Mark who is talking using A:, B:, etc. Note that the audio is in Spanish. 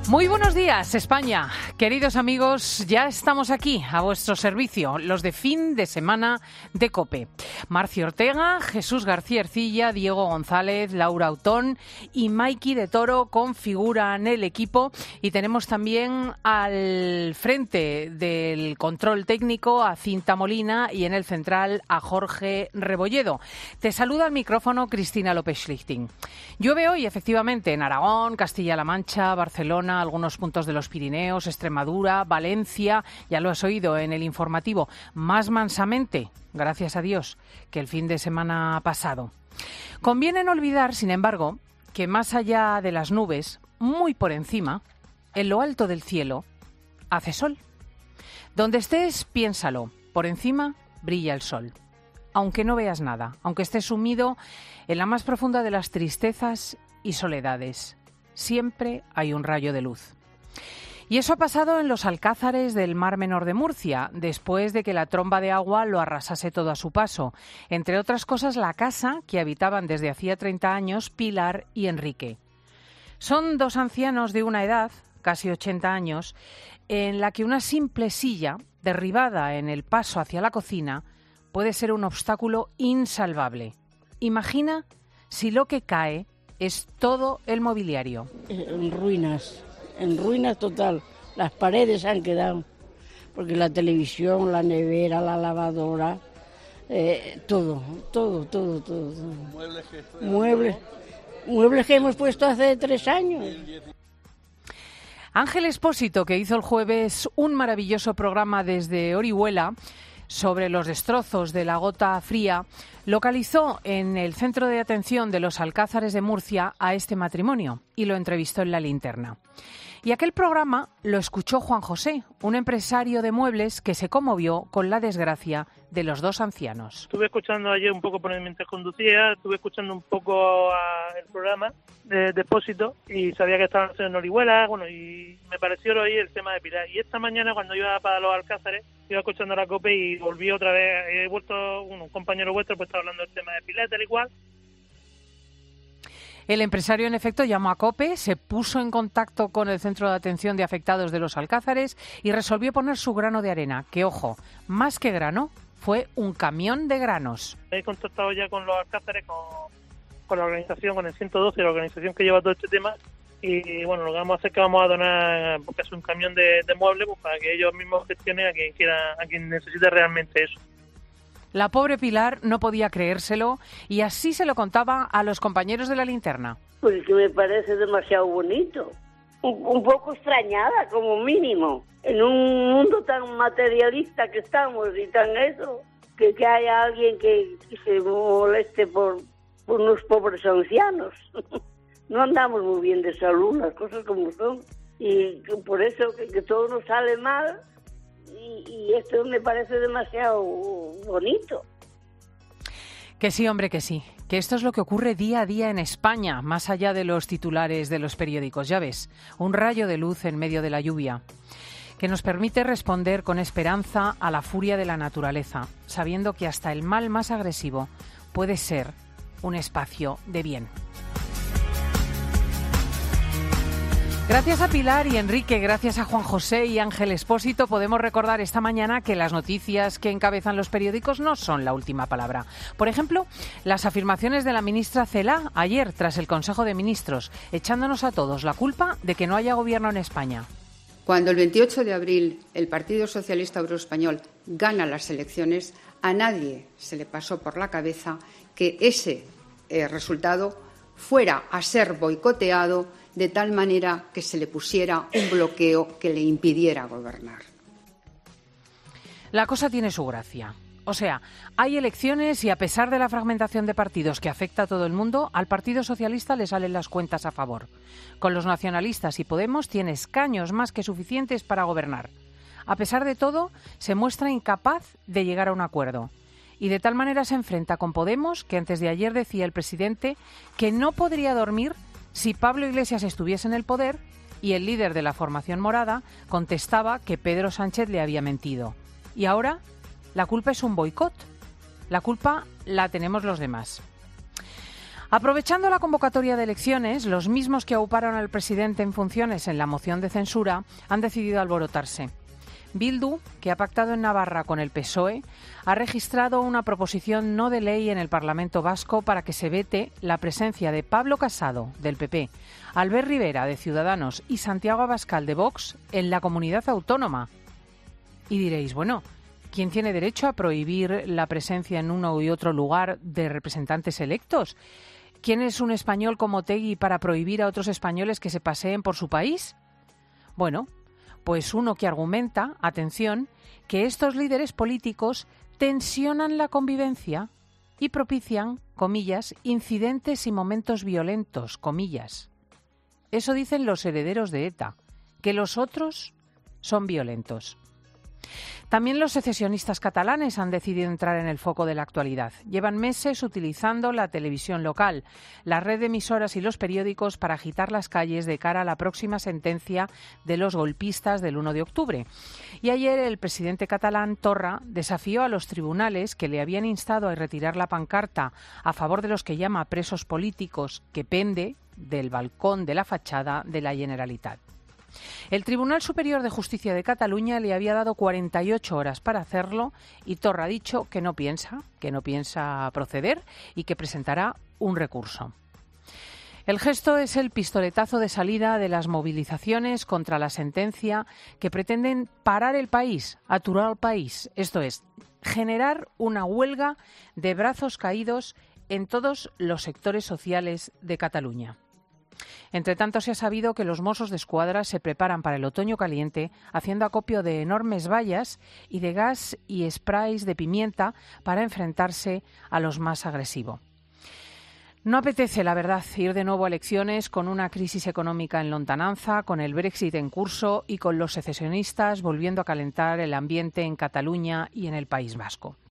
A: Muy buenos días, España. Queridos amigos, ya estamos aquí a vuestro servicio, los de fin de semana de COPE. Marcio Ortega, Jesús García Ercilla, Diego González, Laura Autón y Maiki de Toro configuran el equipo, y tenemos también al frente del control técnico a Cinta Molina y en el central a Jorge Rebolledo. Te saluda al micrófono Cristina López Schlichting. Llueve hoy efectivamente en Aragón, Castilla-La Mancha, Barcelona, algunos puntos de los Pirineos, Extremadura, Valencia, ya lo has oído en el informativo, más mansamente, gracias a Dios, que el fin de semana pasado. Conviene no olvidar, sin embargo, que más allá de las nubes, muy por encima, en lo alto del cielo, hace sol. Donde estés, piénsalo, por encima brilla el sol. Aunque no veas nada, aunque estés sumido en la más profunda de las tristezas y soledades, siempre hay un rayo de luz. Y eso ha pasado en los alcázares del Mar Menor de Murcia, después de que la tromba de agua lo arrasase todo a su paso. Entre otras cosas, la casa que habitaban desde hacía 30 años Pilar y Enrique. Son dos ancianos de una edad, casi 80 años, en la que una simple silla, derribada en el paso hacia la cocina, puede ser un obstáculo insalvable. Imagina si lo que cae es todo el mobiliario.
B: En ruinas total. Las paredes han quedado, porque la televisión, la nevera, la lavadora, todo. Muebles que hemos puesto hace 3 años.
A: Ángel Expósito, que hizo el jueves un maravilloso programa desde Orihuela sobre los destrozos de la gota fría, localizó en el centro de atención de los Alcázares de Murcia a este matrimonio y lo entrevistó en La Linterna. Y aquel programa lo escuchó Juan José, un empresario de muebles que se conmovió con la desgracia de los dos ancianos.
C: Estuve escuchando ayer un poco mientras conducía, estuve escuchando un poco el programa de Expósito y sabía que estaban en Orihuela, y me pareció oír el tema de Pilar. Y esta mañana cuando iba para los Alcázares, iba escuchando la COPE y volví otra vez, he vuelto, un compañero vuestro pues está hablando del tema de Pilar, tal y cual.
A: El empresario, en efecto, llamó a COPE, se puso en contacto con el Centro de Atención de Afectados de los Alcázares y resolvió poner su grano de arena, que, ojo, más que grano, fue un camión de granos.
C: He contactado ya con los Alcázares, con la organización, con el 112, la organización que lleva todo este tema, y bueno, lo que vamos a hacer es que vamos a donar, porque es un camión de muebles, pues, para que ellos mismos gestionen a quien necesite realmente eso.
A: La pobre Pilar no podía creérselo y así se lo contaba a los compañeros de La Linterna.
B: Pues que me parece demasiado bonito. Un poco extrañada, como mínimo. En un mundo tan materialista que estamos y tan eso, que haya alguien que se moleste por unos pobres ancianos. No andamos muy bien de salud, las cosas como son. Y por eso que todo nos sale mal. Y esto me parece demasiado bonito.
A: Que sí, hombre, que sí. Que esto es lo que ocurre día a día en España, más allá de los titulares de los periódicos. Ya ves, un rayo de luz en medio de la lluvia, que nos permite responder con esperanza a la furia de la naturaleza, sabiendo que hasta el mal más agresivo puede ser un espacio de bien. Gracias a Pilar y Enrique, gracias a Juan José y Ángel Expósito, podemos recordar esta mañana que las noticias que encabezan los periódicos no son la última palabra. Por ejemplo, las afirmaciones de la ministra Celaá ayer tras el Consejo de Ministros, echándonos a todos la culpa de que no haya gobierno en España.
D: Cuando el 28 de abril el Partido Socialista Obrero Español gana las elecciones, a nadie se le pasó por la cabeza que ese resultado fuera a ser boicoteado de tal manera que se le pusiera un bloqueo que le impidiera gobernar.
A: La cosa tiene su gracia. O sea, hay elecciones y a pesar de la fragmentación de partidos que afecta a todo el mundo, al Partido Socialista le salen las cuentas a favor. Con los nacionalistas y Podemos tiene escaños más que suficientes para gobernar. A pesar de todo, se muestra incapaz de llegar a un acuerdo. Y de tal manera se enfrenta con Podemos, que antes de ayer decía el presidente que no podría dormir si Pablo Iglesias estuviese en el poder, y el líder de la formación morada contestaba que Pedro Sánchez le había mentido. Y ahora la culpa es un boicot. La culpa la tenemos los demás. Aprovechando la convocatoria de elecciones, los mismos que auparon al presidente en funciones en la moción de censura han decidido alborotarse. Bildu, que ha pactado en Navarra con el PSOE, ha registrado una proposición no de ley en el Parlamento vasco para que se vete la presencia de Pablo Casado, del PP, Albert Rivera, de Ciudadanos, y Santiago Abascal, de Vox, en la comunidad autónoma. Y diréis, bueno, ¿quién tiene derecho a prohibir la presencia en uno y otro lugar de representantes electos? ¿Quién es un español como Otegi para prohibir a otros españoles que se paseen por su país? Bueno, pues uno que argumenta, atención, que estos líderes políticos tensionan la convivencia y propician, comillas, incidentes y momentos violentos, comillas. Eso dicen los herederos de ETA, que los otros son violentos. También los secesionistas catalanes han decidido entrar en el foco de la actualidad. Llevan meses utilizando la televisión local, la red de emisoras y los periódicos para agitar las calles de cara a la próxima sentencia de los golpistas del 1 de octubre. Y ayer el presidente catalán, Torra, desafió a los tribunales que le habían instado a retirar la pancarta a favor de los que llama presos políticos que pende del balcón de la fachada de la Generalitat. El Tribunal Superior de Justicia de Cataluña le había dado 48 horas para hacerlo y Torra ha dicho que no piensa proceder y que presentará un recurso. El gesto es el pistoletazo de salida de las movilizaciones contra la sentencia que pretenden parar el país, aturar al país, esto es, generar una huelga de brazos caídos en todos los sectores sociales de Cataluña. Entre tanto, se ha sabido que los Mossos d'Esquadra se preparan para el otoño caliente haciendo acopio de enormes vallas y de gas y sprays de pimienta para enfrentarse a los más agresivos. No apetece, la verdad, ir de nuevo a elecciones con una crisis económica en lontananza, con el Brexit en curso y con los secesionistas volviendo a calentar el ambiente en Cataluña y en el País Vasco.